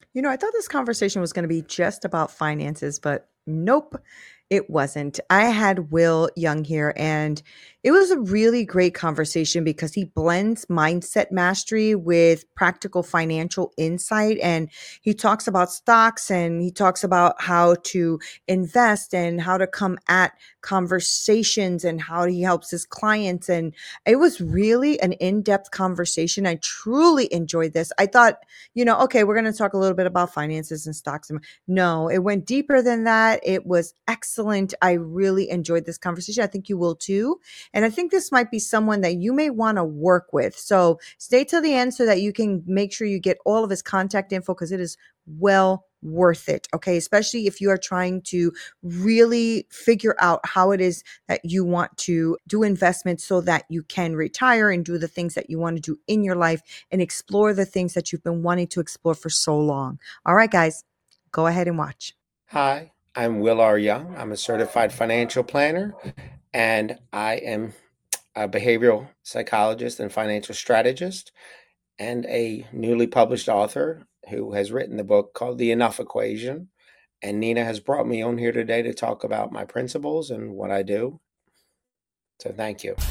I thought this conversation was going to be just about finances, but nope, it wasn't. I had Will Young here, and it was a really great conversation because he blends mindset mastery with practical financial insight. And he talks about stocks and he talks about how to invest and how to come at conversations and how he helps his clients. And it was really an in depth conversation. I truly enjoyed this. I thought, okay, we're going to talk a little bit about finances and stocks. No, it went deeper than that. It was excellent. I really enjoyed this conversation. I think you will too. And I think this might be someone that you may want to work with. So stay till the end so that you can make sure you get all of his contact info because it is well worth it. Okay. Especially if you are trying to really figure out how it is that you want to do investments so that you can retire and do the things that you want to do in your life and explore the things that you've been wanting to explore for so long. All right, guys, go ahead and watch. Hi, I'm Will R. Young. I'm a certified financial planner and I am a behavioral psychologist and financial strategist and a newly published author who has written the book called The Enough Equation. And Nina has brought me on here today to talk about my principles and what I do. So thank you.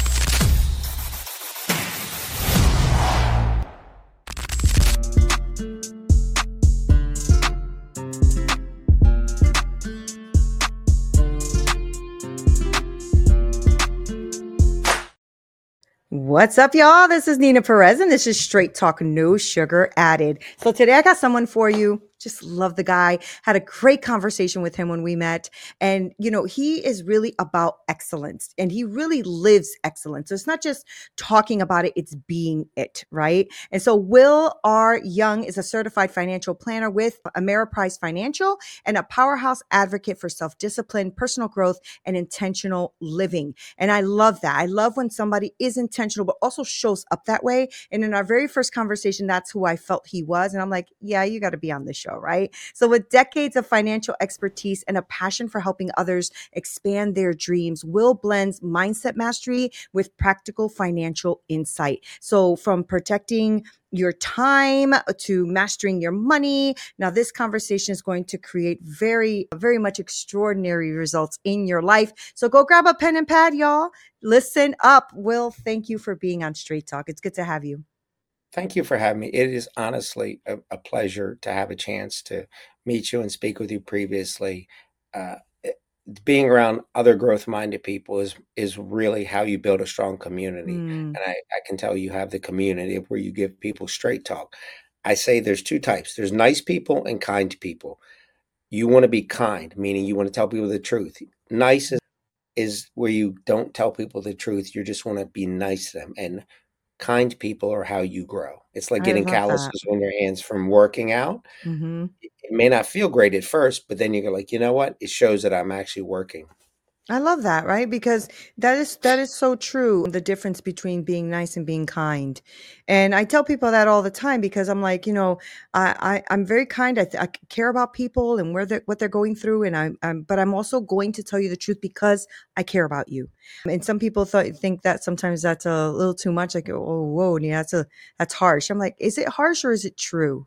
What's up, y'all? This is Nina Perez, and this is Straight Talk, no sugar added. So today I got someone for you. Just love the guy. Had a great conversation with him when we met. And, he is really about excellence and he really lives excellence. So it's not just talking about it, it's being it, right? And so Will R. Young is a certified financial planner with Ameriprise Financial and a powerhouse advocate for self-discipline, personal growth, and intentional living. And I love that. I love when somebody is intentional, but also shows up that way. And in our very first conversation, that's who I felt he was. And I'm like, yeah, you got to be on the show, right? So with decades of financial expertise and a passion for helping others expand their dreams, Will blends mindset mastery with practical financial insight. So from protecting your time to mastering your money. Now, this conversation is going to create very, very much extraordinary results in your life. So go grab a pen and pad, y'all. Listen up. Will, thank you for being on Straight Talk. It's good to have you. Thank you for having me. It is honestly a pleasure to have a chance to meet you and speak with you previously. Uh, Being around other growth minded people is really how you build a strong community. Mm, And I can tell you have the community of where you give people straight talk. I say there's two types. There's nice people and kind people. You want to be kind, meaning you want to tell people the truth. Nice is where you don't tell people the truth. You just want to be nice to them. And kind people are how you grow. It's like I getting love that. calluses on your hands from working out. Hmm. It may not feel great at first, but then you go like, you know what? It shows that I'm actually working. I love that, right? Because that is so true. The difference between being nice and being kind, and I tell people that all the time because I'm like, I'm very kind. I care about people and what they're going through, and but I'm also going to tell you the truth because I care about you. And some people think that sometimes that's a little too much. Like, oh, whoa, yeah, that's harsh. I'm like, is it harsh or is it true?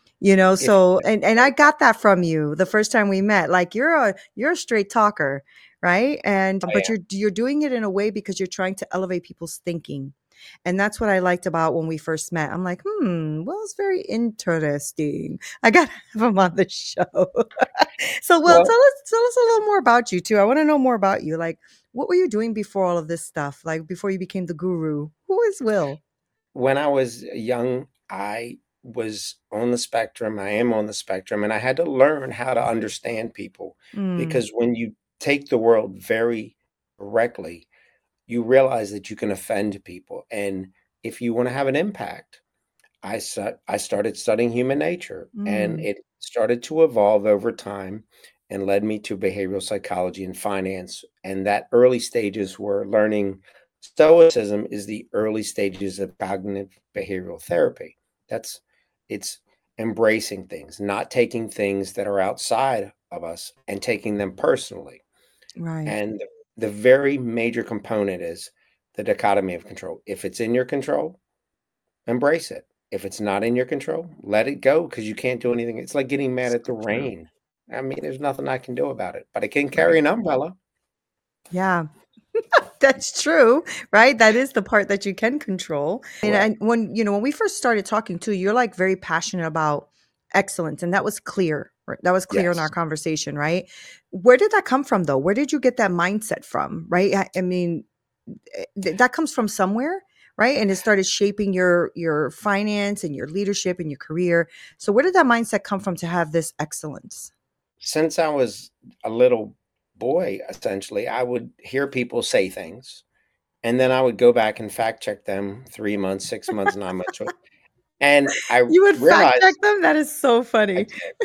If So and I got that from you the first time we met. Like you're a straight talker, right? And I but you're doing it in a way because you're trying to elevate people's thinking. And that's what I liked about when we first met. I'm like, well, it's very interesting. I gotta have him on the show. So well, well, tell us a little more about you too. I want to know more about you. Like, what were you doing before all of this stuff? Like before you became the guru? Who is Will? when I was young, I was on the spectrum. I am on the spectrum, and I had to learn how to understand people Mm, because when you take the world very directly, you realize that you can offend people. And if you want to have an impact, I started studying human nature, and mm, it started to evolve over time and led me to behavioral psychology and finance. And that early stages were learning stoicism is the early stages of cognitive behavioral therapy. That's it's embracing things, not taking things that are outside of us and taking them personally. right. And the very major component is the dichotomy of control. If it's in your control, embrace it. If it's not in your control, let it go because you can't do anything. It's like getting mad at the So true. rain. I mean, there's nothing I can do about it, but I can carry Right. an umbrella. Yeah. That's true, right? That is the part that you can control. And Correct. when, when we first started talking too, you're like very passionate about excellence. And that was clear. That was clear in our Yes. conversation, right? Where did that come from though? Where did you get that mindset from? Right. I mean, that comes from somewhere, right? And it started shaping your finance and your leadership and your career. So where did that mindset come from to have this excellence? Since I was a little boy, essentially, I would hear people say things, and then I would go back and fact check them 3 months, 6 months, 9 months, and I You would fact check realized them? That is so I funny. did.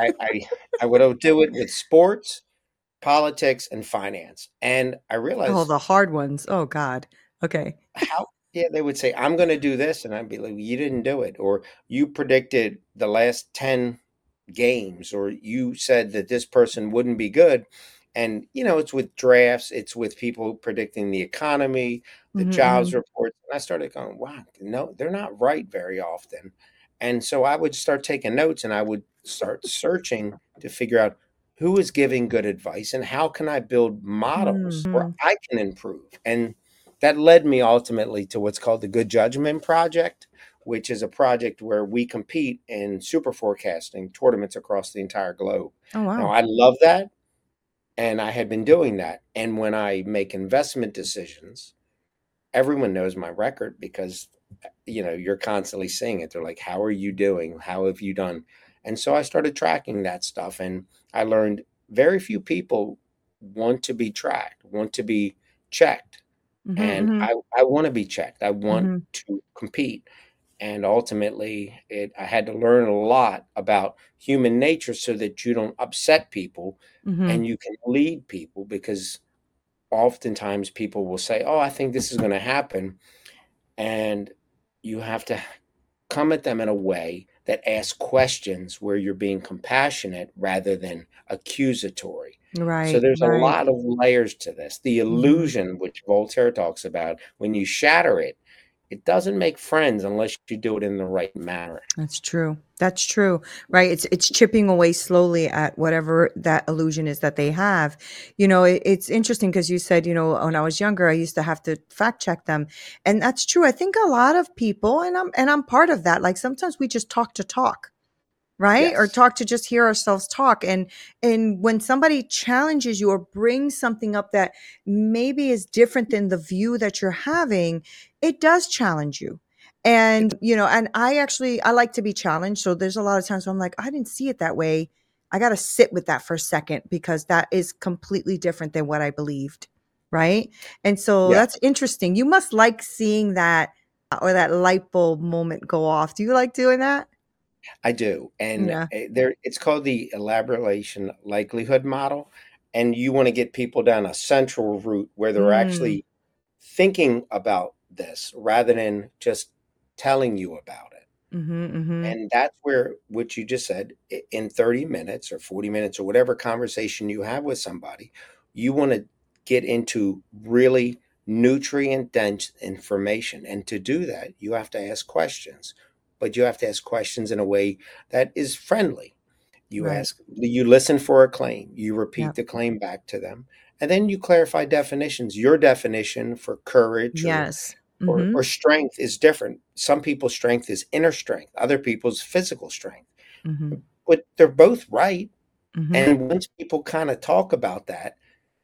I would do it with sports, politics, and finance, and I Oh, realized the hard ones. Oh God. Okay. how yeah, they would say, "I'm gonna do this," and I'd be like, "You didn't do it," or "You predicted the last 10 games," or "You said that this person wouldn't be good." And, it's with drafts, it's with people predicting the economy, the Mhm, jobs mhm. reports, and I started going, "Wow, no, they're not right very often." And so I would start taking notes, and I would start searching to figure out who is giving good advice and how can I build models where Mhm. I can improve. And that led me ultimately to what's called the Good Judgment Project, which is a project where we compete in super forecasting tournaments across the entire globe. Oh, Now, wow. I love that, and I had been doing that. And when I make investment decisions, everyone knows my record because you're constantly seeing it. They're like, "How are you doing? How have you done?" And so I started tracking that stuff, and I learned very few people want to be tracked, want to be checked, Mhm, and mhm, I want to be checked. I want mhm, to compete, and ultimately, I had to learn a lot about human nature so that you don't upset people, mhm. and you can lead people because oftentimes people will say, "Oh, I think this is going to happen," and you have to come at them in a way that asks questions where you're being compassionate rather than accusatory. So Right, there's a right. lot of layers to this. The Mhm. illusion, which Voltaire talks about, when you shatter it, it doesn't make friends unless you do it in the right manner. That's true. That's true. Right. It's chipping away slowly at whatever that illusion is that they have. It's interesting because you said, when I was younger, I used to have to fact check them. And that's true. I think a lot of people, and I'm part of that, like sometimes we just talk to talk. Right? Or Yes. talk to just hear ourselves talk. And when somebody challenges you or brings something up that maybe is different than the view that you're having, it does challenge you. It, And I like to be challenged. So there's a lot of times where I'm like, I didn't see it that way. I got to sit with that for a second because that is completely different than what I believed. Right. And so yeah, that's interesting. You must like seeing that or that light bulb moment go off. Do you like doing that? I do. And Yeah. it's called the elaboration likelihood model. And you want to get people down a central route where they're Mm. actually thinking about this rather than just telling you about it. Mhm, mhm. And that's where what you just said in 30 minutes or 40 minutes or whatever conversation you have with somebody, you want to get into really nutrient dense information. And to do that, you have to ask questions, but you have to ask questions in a way that is friendly. Right. You listen for a claim, you repeat Yep. the claim back to them, and then you clarify definitions. Your definition for courage Yes. or Mhm, strength is different. Some people's strength is inner strength, other people's physical strength, mhm, but they're both right. mhm. And once people kind of talk about that,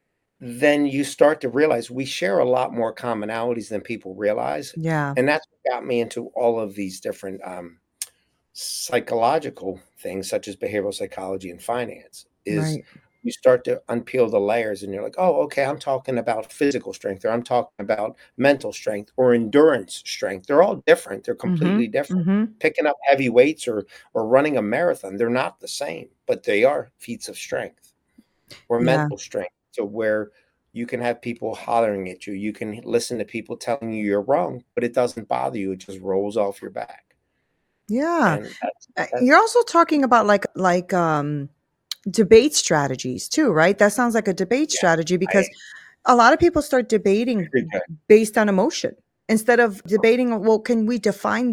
then you start to realize we share a lot more commonalities than people realize. Yeah. And that's what got me into all of these different psychological things such as behavioral psychology and finance is Right. you start to unpeel the layers and you're like, oh, okay, I'm talking about physical strength or I'm talking about mental strength or endurance strength. They're all different. They're completely Mhm, different. mhm. Picking up heavy weights or running a marathon, they're not the same, but they are feats of strength or Yeah. mental strength to where you can have people hollering at you. You can listen to people telling you you're wrong, but it doesn't bother you. It just rolls off your back. Yeah. And that's You're also talking about debate strategies too, right? That sounds like a debate yeah, strategy I because a lot of people start debating very good. based on emotion instead of debating, well, can we define these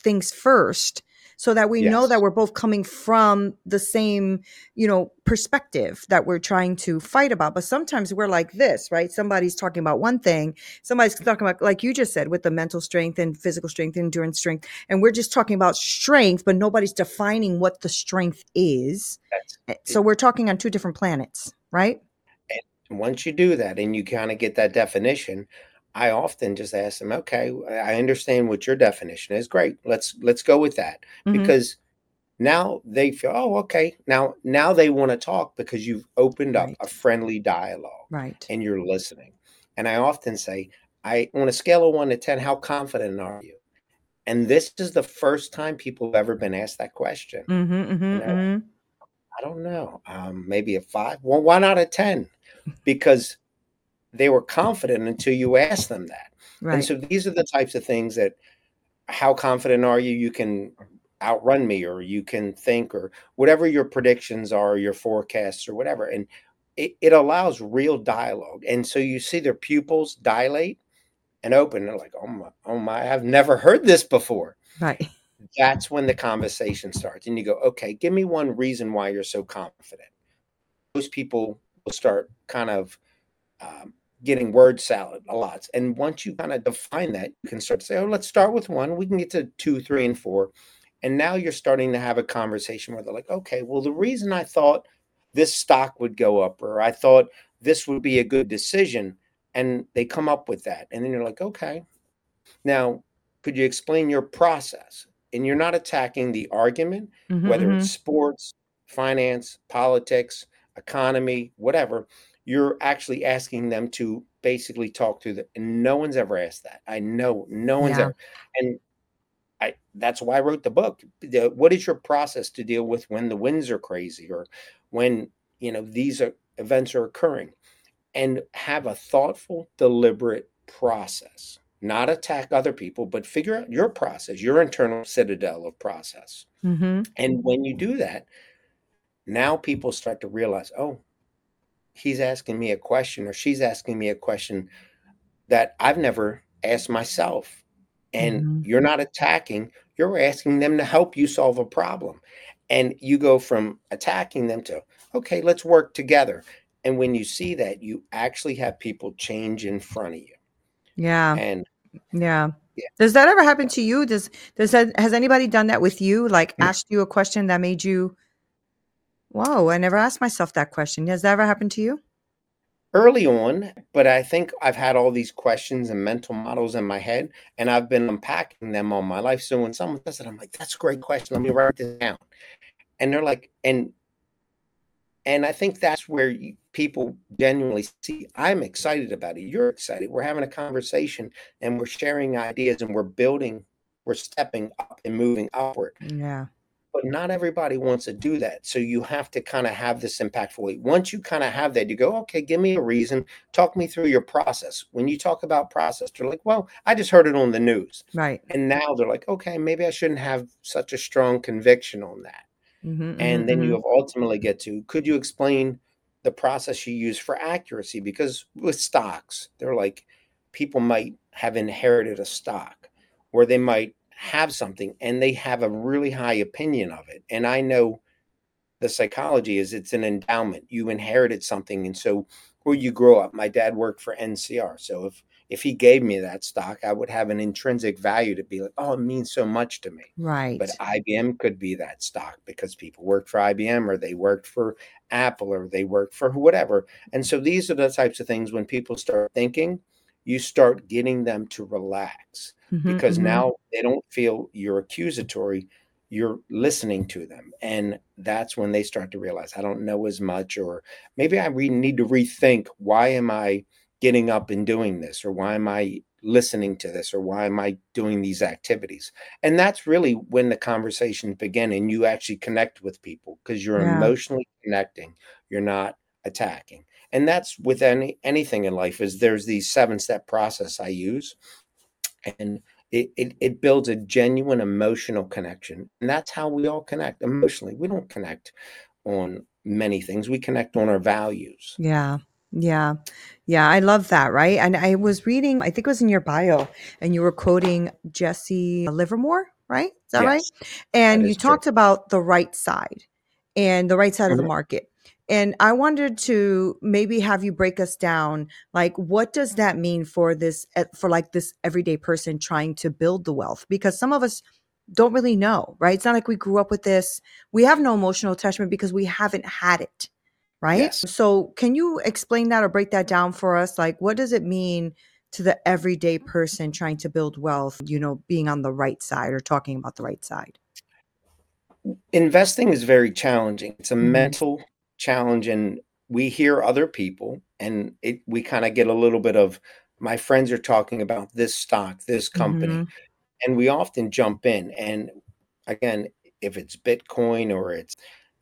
things first so that we know that Yes. we're both coming from the same, perspective that we're trying to fight about. But sometimes we're like this, right? Somebody's talking about one thing, somebody's talking about, like you just said, with the mental strength and physical strength, endurance strength, and we're just talking about strength, but nobody's defining what the strength is. That's So we're talking on two different planets, right? And once you do that and you kind of get that definition, I often just ask them, okay, I understand what your definition is. Great. Let's go with that. Mm-hmm. Because now they feel, oh, okay. Now they want to talk because you've opened up a Right. friendly dialogue Right. and you're listening. And I often say, I on a scale of 1 to 10, how confident are you? And this is the first time people have ever been asked that question. Mm-hmm. And Mm-hmm. they're like, Mm-hmm. I don't know. Maybe a 5. Well, why not a 10? Because they were confident until you asked them that. And Right. so these are the types of things that, how confident are you? You can outrun me, or you can think, or whatever your predictions are, your forecasts, or whatever. And it allows real dialogue. And so you see their pupils dilate and open. They're like, oh my, I've never heard this before. Right. That's when the conversation starts. And you go, okay, give me one reason why you're so confident. Most people will start kind of um, getting word salad a lot. And once you kind of define that, you can start to say, oh, let's start with one. We can get to 2, 3, and 4. And now you're starting to have a conversation where they're like, okay, well, the reason I thought this stock would go up, or I thought this would be a good decision, and they come up with that. And then you're like, okay, now could you explain your process? And you're not attacking the argument, Mm-hmm. whether it's Mm-hmm. sports, finance, politics, economy, whatever. You're actually asking them to basically talk through that. And no one's ever asked that. I know no one's Yeah. ever. And that's why I wrote the book. What is your process to deal with when the winds are crazy, or when these events are occurring? And have a thoughtful, deliberate process. Not attack other people, but figure out your process, your internal citadel of process. Mm-hmm. And when you do that, now people start to realize, oh, he's asking me a question, or she's asking me a question that I've never asked myself. And Mm-hmm. you're not attacking, you're asking them to help you solve a problem. And you go from attacking them to, okay, let's work together. And when you see that, you actually have people change in front of you. Yeah. And Yeah. yeah, Does that ever happen to you? Does that has anybody done that with you? Like mm, asked you a question that made you, whoa, I never asked myself that question. Has that ever happened to you? early on, but I think I've had all these questions and mental models in my head, and I've been unpacking them all my life. So when someone says it, I'm like, that's a great question. Let me write this down. And they're like, and I think that's where people genuinely see, I'm excited about it. You're excited. We're having a conversation and we're sharing ideas and we're building, we're stepping up and moving upward. Yeah. But not everybody wants to do that. So you have to kind of have this impactful way. Once you kind of have that, you go, okay, give me a reason. Talk me through your process. When you talk about process, they're like, well, I just heard it on the news. Right. And now they're like, okay, maybe I shouldn't have such a strong conviction on that. Mm-hmm. And then you Mm-hmm. have ultimately get to, could you explain the process you use for accuracy? Because with stocks, they're like, people might have inherited a stock, or they might have something and they have a really high opinion of it. And I know the psychology is it's an endowment. You inherited something. And so where you grow up, my dad worked for NCR. So if he gave me that stock, I would have an intrinsic value to be like, oh, it means so much to me. But Right. IBM could be that stock because people worked for IBM, or they worked for Apple, or they worked for whatever. And so these are the types of things, when people start thinking, you start getting them to relax, Mm-hmm. because Mm-hmm. now they don't feel you're accusatory, you're listening to them. And that's when they start to realize, I don't know as much, or maybe I need to rethink, why am I getting up and doing this, or why am I listening to this, or why am I doing these activities? And that's really when the conversations begin and you actually connect with people, because you're Yeah. emotionally connecting, you're not attacking. And that's with anything in life, is there's these 7-step process I use, and it builds a genuine emotional connection. And that's how we all connect emotionally. We don't connect on many things. We connect on our values. Yeah. Yeah. Yeah. I love that. Right. And I was reading, I think it was in your bio, and you were quoting Jesse Livermore, right? Is that right? Yes, that And you is true. talked about the right side and the right side of the Mhm. market. And I wanted to maybe have you break us down, like, what does that mean for for like this everyday person trying to build the wealth? Because some of us don't really know, right? It's not like we grew up with this. We have no emotional attachment because we haven't had it, right? Yes. So, can you explain that or break that down for us? Like, what does it mean to the everyday person trying to build wealth, being on the right side or talking about the right side? Investing is very challenging. It's a Mhm. mental challenge, and we hear other people, and we kind of get a little bit of, my friends are talking about this stock, this company, Mhm. and we often jump in. And again, if it's Bitcoin or it's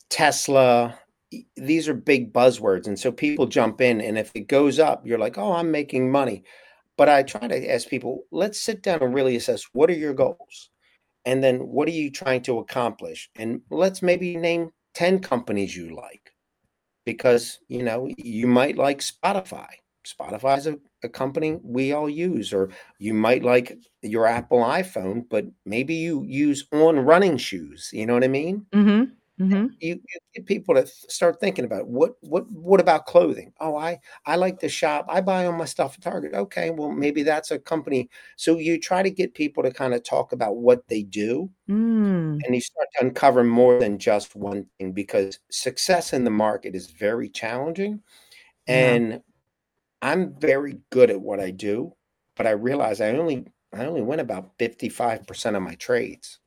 Tesla, these are big buzzwords. And so people jump in, and if it goes up, you're like, oh, I'm making money. But I try to ask people, let's sit down and really assess, what are your goals? And then what are you trying to accomplish? And let's maybe name 10 companies you like, because you might like Spotify. Spotify is a company we all use. Or you might like your Apple iPhone, but maybe you use On running shoes. You know what I mean? Mhm. Mhm. You get people to start thinking about, what about clothing? Oh, I like to shop. I buy all my stuff at Target. Okay, well, maybe that's a company. So you try to get people to kind of talk about what they do, Mm. and you start to uncover more than just one thing, because success in the market is very challenging. Yeah. And I'm very good at what I do, but I realize I only win about 55% of my trades.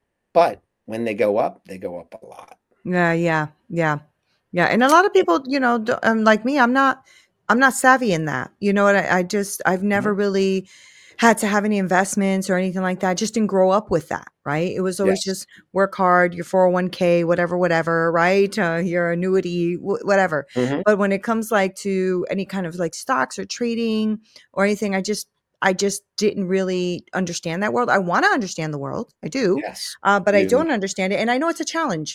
But when they go up a lot. Yeah, yeah, yeah. Yeah, and a lot of people, like me, I'm not savvy in that. You know what? I've never Mhm. really had to have any investments or anything like that. I just didn't grow up with that, right? It was always Yes. just work hard, your 401k, whatever, whatever, right? Your annuity, whatever. Mhm. But when it comes like to any kind of like stocks or trading or anything, I just didn't really understand that world. I want to understand the world. I do. Yes. But I You don't understand it. And I know it's a challenge.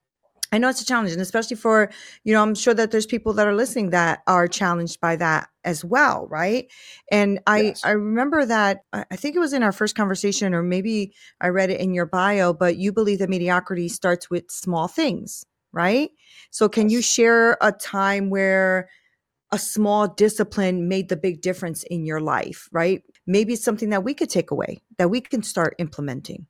I know it's a challenge, and especially for, I'm sure that there's people that are listening that are challenged by that as well, right? And I yes. remember that I think it was in our first conversation, or maybe I read it in your bio, but you believe that mediocrity starts with small things, right? So can you Yes. share a time where a small discipline made the big difference in your life, right? Maybe it's something that we could take away, that we can start implementing.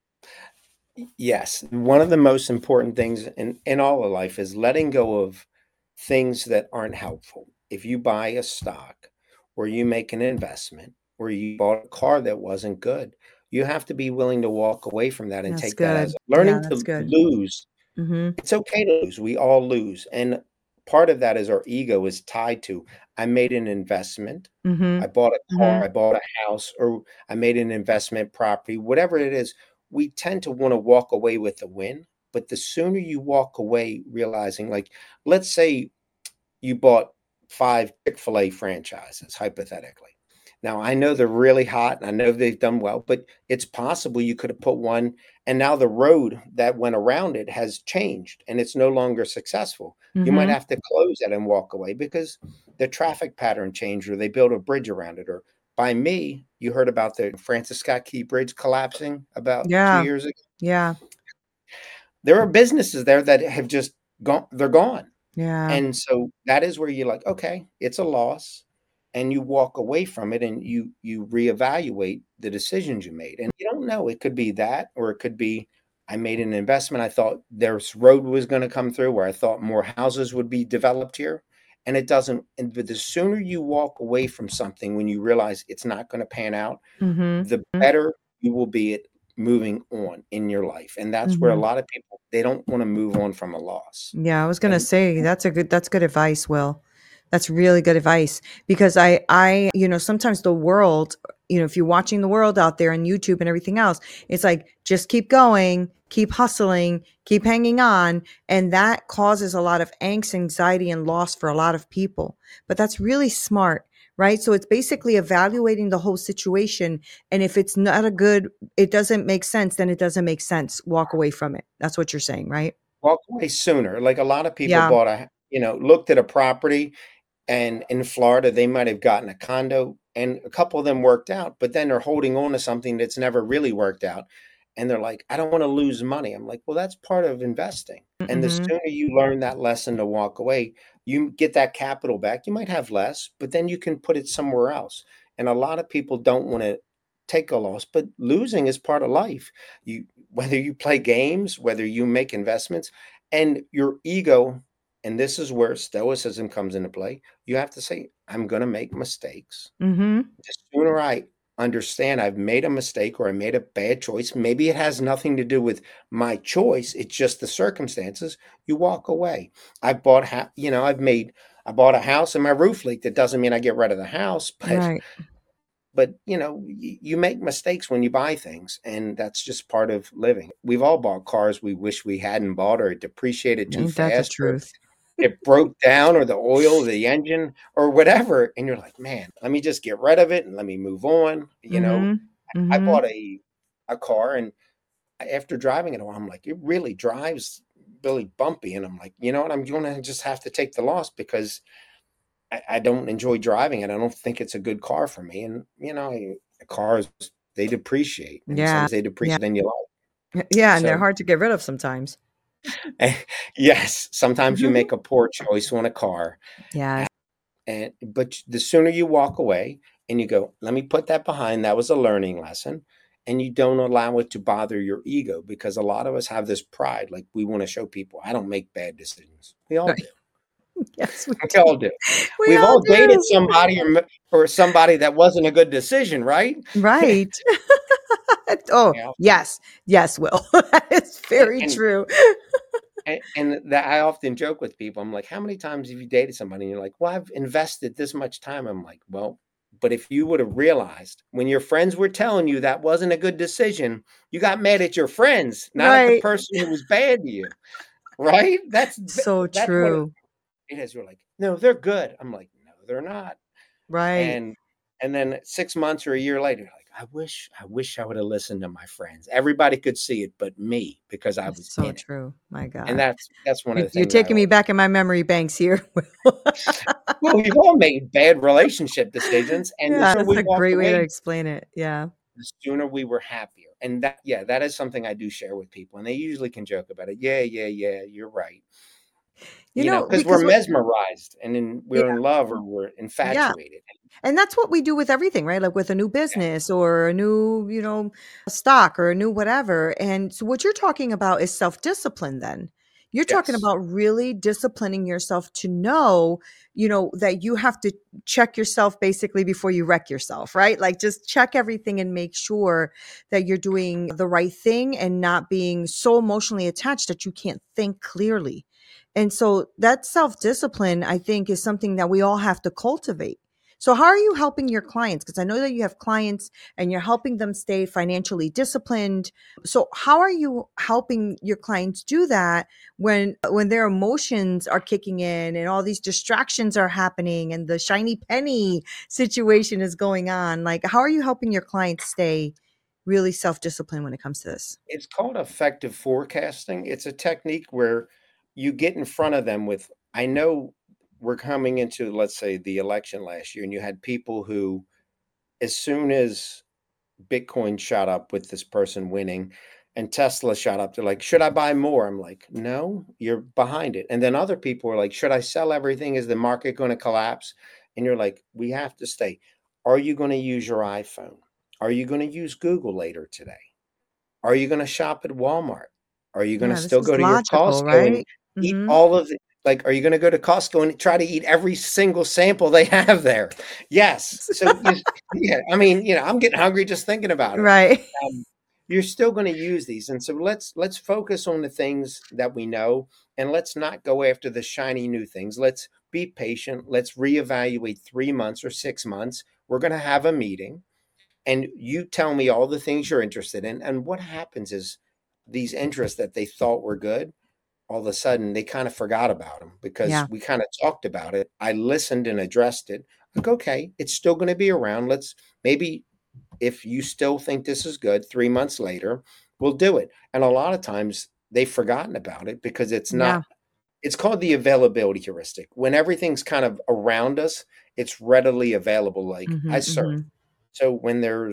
Yes. One of the most important things in all of life is letting go of things that aren't helpful. If you buy a stock, or you make an investment, or you bought a car that wasn't good, you have to be willing to walk away from that and That's take that as good. Yeah, learning that's to good. lose. Mhm. It's okay to lose. We all lose. And part of that is our ego is tied to, I made an investment. I Mhm. bought a car, I Mhm. bought a house, or I made an investment property, whatever it is. We tend to want to walk away with the win. But the sooner you walk away realizing, like, let's say you bought 5 Chick-fil-A franchises, hypothetically. Now, I know they're really hot, and I know they've done well, but it's possible you could have put one, and now the road that went around it has changed, and it's no longer successful. You might Mhm. have to close it and walk away because the traffic pattern changed, or they built a bridge around it. Or by me, you heard about the Francis Scott Key Bridge collapsing about 2 Yeah. years ago. Yeah. There are businesses there that have just gone, they're gone. Yeah. And so that is where you're like, okay, it's a loss, and you walk away from it, and you reevaluate the decisions you made. And you don't know, it could be that, or it could be, I made an investment. I thought this road was going to come through, where I thought more houses would be developed here, and it doesn't. And but the sooner you walk away from something when you realize it's not going to pan out, Mhm. the better you will be at moving on in your life. And that's where a Mhm. lot of people, they don't want to move on from a loss. Yeah, I was gonna And say that's good advice, Will. That's really good advice because sometimes the world, if you're watching the world out there on YouTube and everything else, it's like just keep going, keep hustling, keep hanging on, and that causes a lot of angst, anxiety, and loss for a lot of people. But that's really smart, right? So it's basically evaluating the whole situation, and if it's not it doesn't make sense, then it doesn't make sense. Walk away from it. That's what you're saying, right? walk away sooner. Like, a lot of people Yeah. bought looked at a property, and in Florida, they might have gotten a condo, and a couple of them worked out, but then they're holding on to something that's never really worked out. and they're like, I don't want to lose money. I'm like, well, that's part of investing. And the Mhm. sooner you learn that lesson to walk away, you get that capital back. You might have less, but then you can put it somewhere else. And a lot of people don't want to take a loss, but losing is part of life. You whether you play games, whether you make investments, and your ego, and this is where stoicism comes into play. You have to say, I'm going to make mistakes. Mhm. The sooner I understand I've made a mistake or I made a bad choice, maybe it has nothing to do with my choice, it's just the circumstances, you walk away. I bought a house and my roof leaked. That doesn't mean I get rid of the house, but Right. you make mistakes when you buy things, and that's just part of living. We've all bought cars we wish we hadn't bought, or it depreciated too Ain't that the fast, or truth? it broke down, or the oil, the engine, or whatever, and you're like, "Man, let me just get rid of it and let me move on." Mhm. I bought Mhm. a car, and after driving it a while, I'm like, "It really drives really bumpy," and I'm like, "You know what? I'm gonna just have to take the loss because I don't enjoy driving it. I don't think it's a good car for me." And cars, they depreciate, and Yeah. sometimes they Yeah. depreciate than you like. Yeah, and they're So hard to get rid of sometimes. yes, sometimes you make a poor choice on a car. Yes. And but the sooner you walk away and you go, let me put that behind, that was a learning lesson, and you don't allow it to bother your ego, because a lot of us have this pride, like we want to show people, I don't make bad decisions. We all Right. do. Yes, we We do. all do. We We've all all dated do. somebody, or somebody that wasn't a good decision, right? Right. Oh, Yeah. yes. Yes, Will. That is And, very and true. that I often joke with people. I'm like, how many times have you dated somebody? And you're like, well, I've invested this much time. I'm like, well, but if you would have realized when your friends were telling you that wasn't a good decision, you got mad at your friends, not at the Right. person who was bad to you, right? So That's what true. it is. You're like, no, they're good. I'm like, no, they're not. Right. And then 6 months or a year later, you're like, I wish I would have listened to my friends. Everybody could see it, but me, because I It's was so in it. true. My And God. that's one of the You're things I taking me always. back in my memory banks here, Will. Well, we've all made bad relationship decisions, and the Yeah, sooner that's we a walked great way to away, explain it. Yeah. the sooner we were happier. And that is something I do share with people, and they usually can joke about it. Yeah, yeah, yeah, you're right. Because we're Because we're mesmerized, and then yeah, we're in love, or we're yeah. infatuated. And that's what we do with everything, right? Like with a new Yeah. business or a new, stock or a new whatever. And so what you're talking about is self-discipline then. You're talking Yes. about really disciplining yourself to know, that you have to check yourself basically before you wreck yourself, right? Like just check everything and make sure that you're doing the right thing and not being so emotionally attached that you can't think clearly. And so that self-discipline, I think, is something that we all have to cultivate. So how are you helping your clients? Because I know that you have clients and you're helping them stay financially disciplined. So how are you helping your clients do that when their emotions are kicking in and all these distractions are happening and the shiny penny situation is going on? Like how are you helping your clients stay really self-disciplined when it comes to this? It's called effective forecasting. It's a technique where you get in front of them with, I know we're coming into, let's say, the election last year, and you had people who, as soon as Bitcoin shot up with this person winning and Tesla shot up, they're like, should I buy more? I'm like, no, you're behind it. And then other people are like, should I sell everything? Is the market going to collapse? And you're like, we have to stay. Are you going to use your iPhone? Are you going to use Google later today? Are you gonna shop at Walmart? Are you gonna Yeah, this still is go to your logical, Costco and right? eat Mhm. all of the, like, are you gonna go to Costco and try to eat every single sample they have there? Yes. So, yeah, I mean, I'm getting hungry just thinking about it. Right. Um, you're still gonna use these, and so let's focus on the things that we know, and let's not go after the shiny new things. Let's be patient. Let's reevaluate 3 months or 6 months. We're gonna have a meeting, and you tell me all the things you're interested in. And what happens is these interests that they thought were good, all of a sudden they kind of forgot about them because Yeah. we kind of talked about it. I listened and addressed it. Like, okay, it's still going to be around. Let's maybe, if you still think this is good, 3 months later, we'll do it. And a lot of times they've forgotten about it because it's Yeah. not, it's called the availability heuristic. When everything's kind of around us, it's readily available. Like I Mhm, surf. mhm. So when there's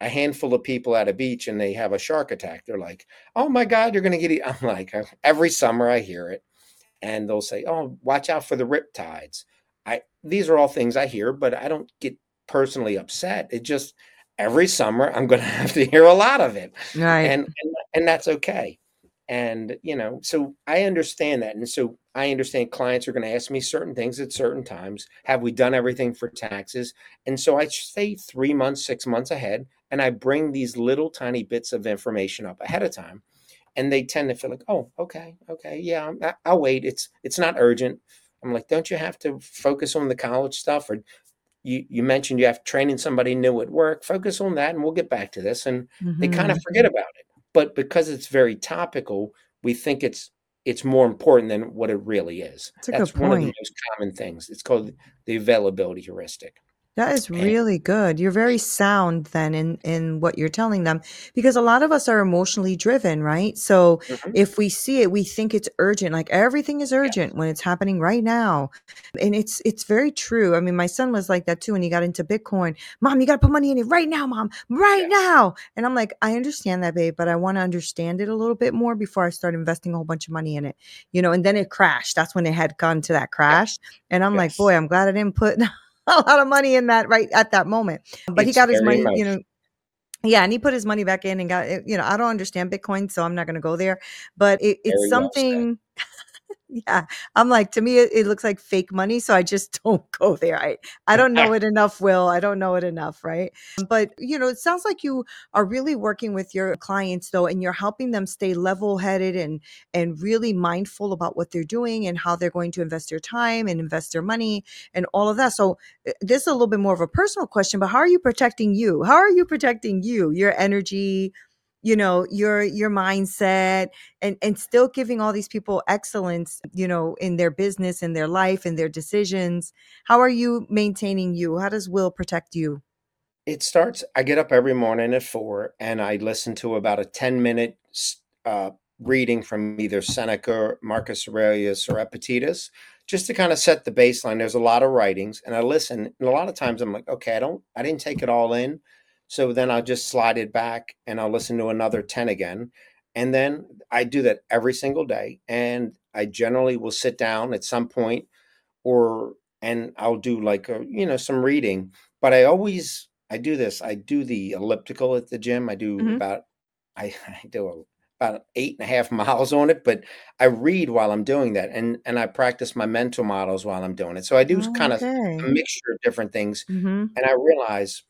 a handful of people at a beach and they have a shark attack. They're like, "Oh my God, you're going to get eaten." I'm like, every summer I hear it, and they'll say, "Oh, watch out for the riptides." These are all things I hear, but I don't get personally upset. It just every summer I'm going to have to hear a lot of it, Right. and that's okay. And so I understand that, and so I understand clients are going to ask me certain things at certain times. Have we done everything for taxes? And so I say 3 months, 6 months ahead, and I bring these little tiny bits of information up ahead of time, and they tend to feel like, "Oh, okay, okay, yeah, I'll wait. It's not urgent." I'm like, "Don't you have to focus on the college stuff?" Or you mentioned you have training somebody new at work. Focus on that, and we'll get back to this. And they kind of Mhm. forget about it. But because it's very topical, we think it's more important than what it really is. That's a good That's one of the point. most common things. It's called the availability heuristic. That is And really good. You're very sound then in what you're telling them because a lot of us are emotionally driven, right? So mhm, if we see it, we think it's urgent, like everything is urgent yes, when it's happening right now. And it's very true. I mean, my son was like that too when he got into Bitcoin. Mom, you got to put money in it right now, mom, right yes, now. And I'm like, I understand that, babe, but I want to understand it a little bit more before I start investing a whole bunch of money in it. And then it crashed. That's when it had gone to that yes, crash. And I'm like, boy, yes. I'm glad I didn't put a lot of money in that right at that moment. But he It's got his very money, emotional. yeah, and he put his money back in and got it. I don't understand Bitcoin, so I'm not going to go there. But it's Very well said. something. Yeah. I'm like, to me, it looks like fake money, so I just don't go there. I don't know it enough, Will. I don't know it enough, right? But, it sounds like you are really working with your clients though, and you're helping them stay level-headed and really mindful about what they're doing and how they're going to invest their time and invest their money and all of that. So, this is a little bit more of a personal question, but how are you protecting you? How are you protecting you, your energy, your mindset, and still giving all these people excellence, in their business, in their life, in their decisions? How are you maintaining you? How does Will protect you? I get up every morning at 4 and I listen to about a 10-minute reading from either Seneca, Marcus Aurelius, or Epictetus, just to kind of set the baseline. There's a lot of writings, and I listen, and a lot of times I'm like, okay, I didn't take it all in. So then I'll just slide it back and I'll listen to another 10 again. And then I do that every single day. And I generally will sit down at some point or and I'll do like some reading. But I do this. I do the elliptical at the gym. Mhm. I do about 8.5 miles on it, but I read while I'm doing that, and I practice my mental models while I'm doing it. So I do Oh, kind of okay. a mixture of different things, Mhm. and I realize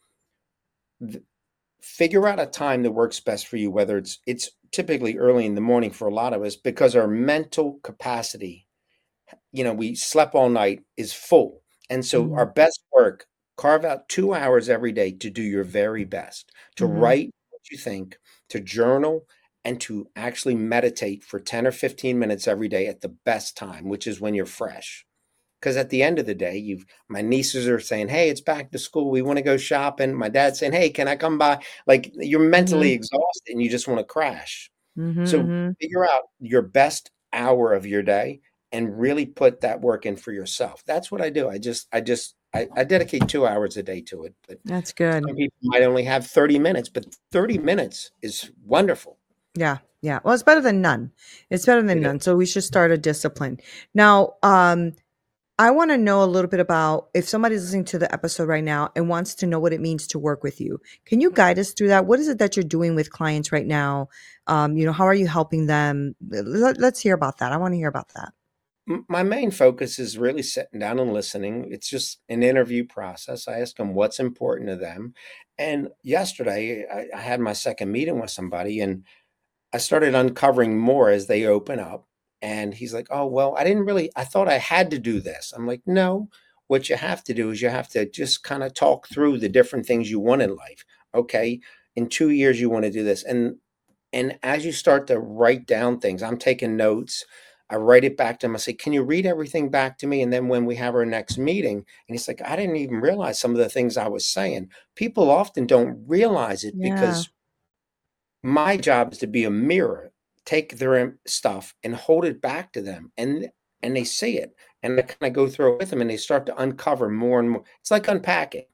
figure out a time that works best for you. Whether it's typically early in the morning for a lot of us because our mental capacity, we slept all night, is full. And so our Mhm. best work, carve out 2 hours every day to do your very best, to Mhm. write what you think, to journal, and to actually meditate for 10 or 15 minutes every day at the best time, which is when you're fresh. Because at the end of the day, my nieces are saying, "Hey, it's back to school. We want to go shopping." My dad's saying, "Hey, can I come by?" Like you're mentally Mhm. exhausted and you just want to crash. Mhm. So Mhm. figure out your best hour of your day and really put that work in for yourself. That's what I do. I dedicate 2 hours a day to it. But That's good. some people might only have 30 minutes, but 30 minutes is wonderful. Yeah. Yeah. Well, it's better than none. It's better than It none. is. So we should start a discipline. Now, I want to know a little bit about if somebody's listening to the episode right now and wants to know what it means to work with you. Can you guide us through that? What is it that you're doing with clients right now? How are you helping them? Let's hear about that. I want to hear about that. My main focus is really sitting down and listening. It's just an interview process. I ask them what's important to them. And yesterday, I had my second meeting with somebody, and I started uncovering more as they open up. And he's like, "Oh, well, I thought I had to do this." I'm like, "No, what you have to do is you have to just kind of talk through the different things you want in life. Okay, in 2 years, you want to do this." And as you start to write down things, I'm taking notes. I write it back to him. I say, "Can you read everything back to me?" And then when we have our next meeting, and he's like, "I didn't even realize some of the things I was saying." People often don't realize it Yeah. because my job is to be a mirror, take their stuff and hold it back to them, and they see it, and I kinda go through it with them, and they start to uncover more and more. It's like unpacking.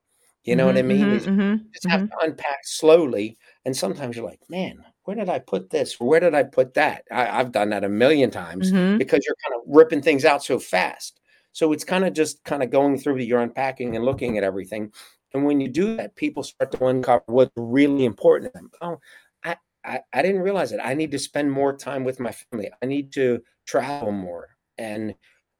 You know what I Mhm, mean? mhm, Is mhm, just have mhm, to unpack slowly, and sometimes you're like, "Man, where did I put this? Or where did I put that?" I've done that a million times mhm. because you're kind of ripping things out so fast. So it's kinda just kinda going through your unpacking and looking at everything, and when you do that, people start to uncover what's really important to them. "Oh, I I didn't realize it. I need to spend more time with my family. I need to travel more." And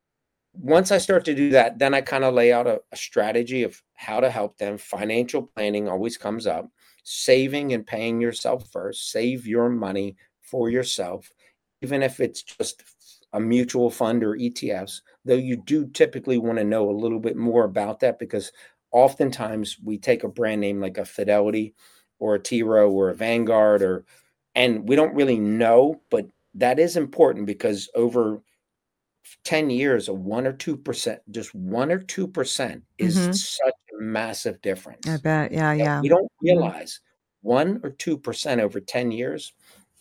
once I start to do that, then I kinda lay out a strategy of how to help them. Financial planning always comes up. Saving and paying yourself first. Save your money for yourself, even if it's just a mutual fund or ETFs, though you do typically wanna know a little bit more about that because oftentimes we take a brand name like a Fidelity or a T. Rowe or a Vanguard and we don't really know, but that is important because over 10 years, a 1 or 2%, just 1 or 2% is Mhm. such a massive I difference bet. Yeah, that yeah. we don't Mhm. realize 1 or 2% over 10 years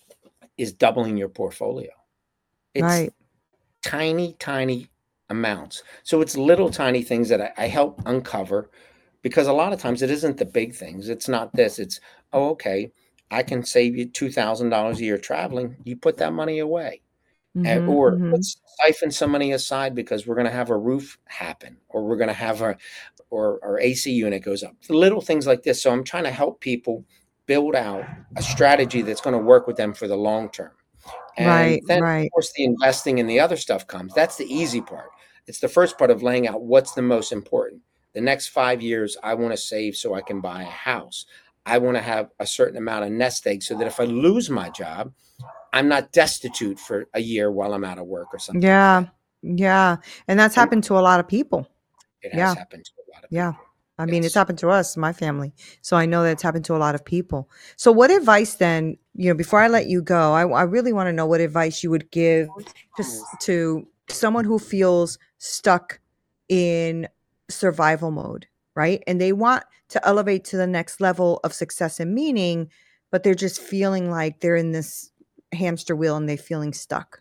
is doubling your portfolio. It's Right. tiny, tiny amounts. So it's little tiny things that I help uncover because a lot of times it isn't the big things. It's not this. It's, oh, okay, I can save you $2,000 a year traveling. You put that money away. Mhm, Or mhm. let's siphon some money aside because we're going to have a roof happen, or we're going to have or our AC unit goes up. Little things like this. So I'm trying to help people build out a strategy that's going to work with them for the long term. And Right, then, of right. course, the investing and the other stuff comes. That's the easy part. It's the first part of laying out what's the most important. The next 5 years, I want to save so I can buy a house. I want to have a certain amount of nest eggs so that if I lose my job, I'm not destitute for a year while I'm out of work or something like Yeah. that. Yeah. And that's And happened to a lot of people. it has Yeah. happened to a lot of Yeah. people. I mean, it's Yes. happened to us, my family. So I know that it's happened to a lot of people. So what advice then, before I let you go, I really want to know what advice you would give to someone who feels stuck in survival mode, right? And they want to elevate to the next level of success and meaning, but they're just feeling like they're in this hamster wheel and they're feeling stuck.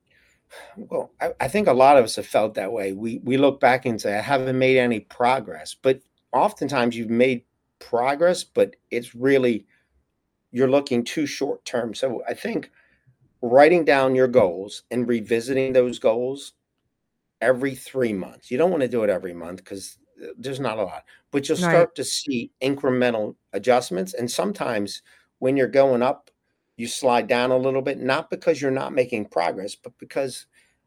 Well, I think a lot of us have felt that way. We look back and say, I haven't made any progress. But oftentimes you've made progress, but it's really you're looking too short term. So I think writing down your goals and revisiting those goals every 3 months. You don't want to do it every month because there's not a lot, but you'll Right. start to see incremental adjustments. And sometimes when you're going up, you slide down a little bit, not because you're not making progress, but because,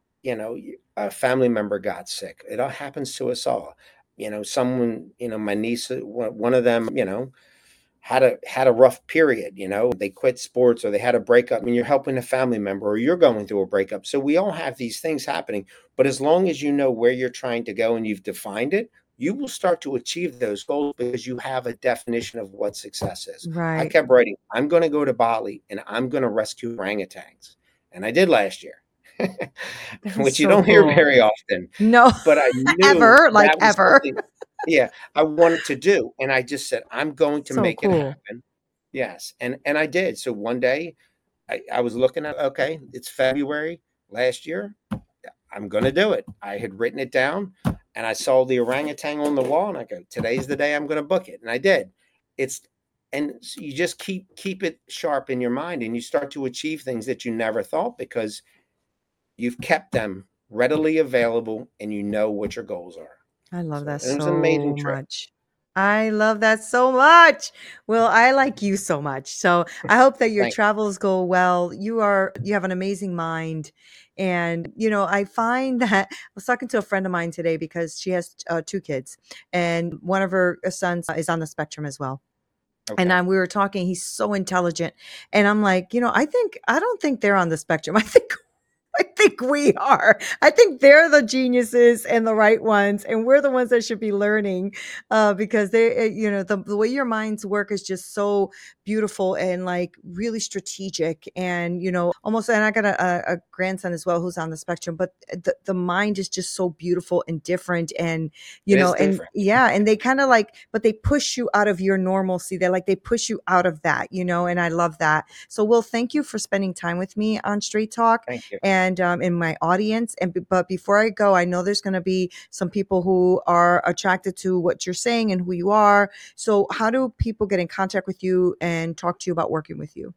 a family member got sick. It all happens to us all. Someone, my niece, one of them, had a rough period, they quit sports or they had a breakup. I mean, you're helping a family member or you're going through a breakup. So we all have these things happening, but as long as you know where you're trying to go and you've defined it, you will start to achieve those goals because you have a definition of what success is. I Right. kept writing, I'm going to go to Bali and I'm going to rescue orangutans, and I did last year. That is Which you so don't hear cool. very often, No, but I knew ever, like that was ever. something, yeah, I wanted to do, and I just said, "I'm going to So make it cool. happen." Yes, and I did. So one day, I was looking at, okay, it's February last year, I'm gonna do it. I had written it down, and I saw the orangutan on the wall, and I go, "Today's the day I'm gonna book it," and I did. It's and so you just keep it sharp in your mind, and you start to achieve things that you never thought because you've kept them readily available and you know what your goals are. I love So that it was an amazing so trip. much. I love that so much. Well, I like you so much. So I hope that your Thank travels go well. You have an amazing mind. And, I find that I was talking to a friend of mine today because she has two kids and one of her sons is on the spectrum as well. And Okay. we were talking, he's so intelligent. And I'm like, I don't think they're on the spectrum. I think we are. I think they're the geniuses and the right ones, and we're the ones that should be learning because the way your minds work is just so beautiful and like really strategic, and almost. And I got a grandson as well who's on the spectrum, but the mind is just so beautiful and different, and It is and different. yeah, and they kind of like, but they push you out of your normalcy. They push you out of that, and I love that. So, Will, thank you for spending time with me on Straight Talk Thank you. and in my audience. But before I go, I know there's going to be some people who are attracted to what you're saying and who you are. So, how do people get in contact with you and talk to you about working with you?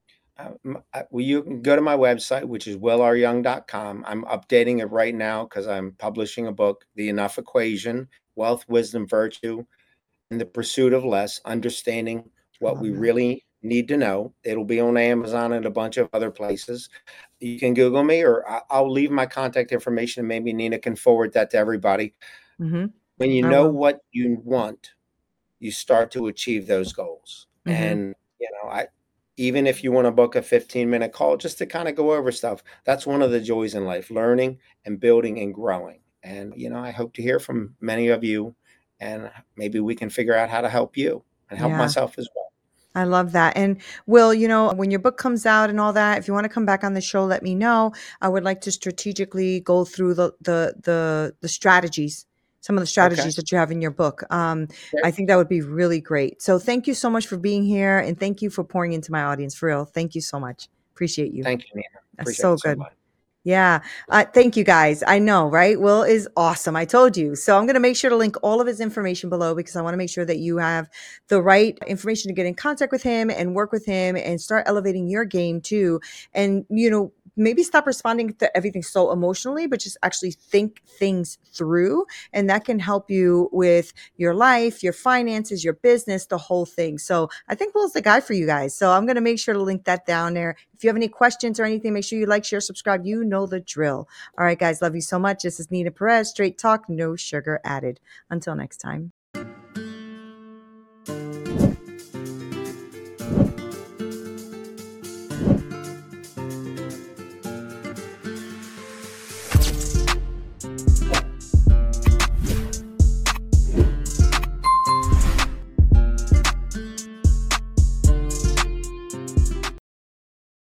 Well, you can go to my website, which is willryoung.com. I'm updating it right now because I'm publishing a book, The Enough Equation: Wealth, Wisdom, Virtue, and the Pursuit of Less, Understanding I What love We that. Really Need to Know. It'll be on Amazon and a bunch of other places. You can Google me, or I'll leave my contact information, and maybe Nina can forward that to everybody. Mm-hmm. When you I know will. what you want, you start to achieve those goals. Mm-hmm. And, I even if you want to book a 15-minute call just to kind of go over stuff, that's one of the joys in life, learning and building and growing. And, I hope to hear from many of you, and maybe we can figure out how to help you and help Yeah. myself as well. I love that. And Will, when your book comes out and all that, if you want to come back on the show, let me know. I would like to strategically go through the strategies, some of the Okay. strategies that you have in your book. I Great. think that would be really great. So thank you so much for being here, and thank you for pouring into my audience. For real, thank you so much. Appreciate you. Thank you, Nina. That's Appreciate so it so good. much. Yeah. Thank you guys. I know, right? Will is awesome. I told you. So I'm going to make sure to link all of his information below because I want to make sure that you have the right information to get in contact with him and work with him and start elevating your game too. And, maybe stop responding to everything so emotionally, but just actually think things through. And that can help you with your life, your finances, your business, the whole thing. So I think Will's the guy for you guys. So I'm going to make sure to link that down there. If you have any questions or anything, make sure you like, share, subscribe. You know the drill. All right, guys. Love you so much. This is Nina Perez. Straight talk, no sugar added. Until next time.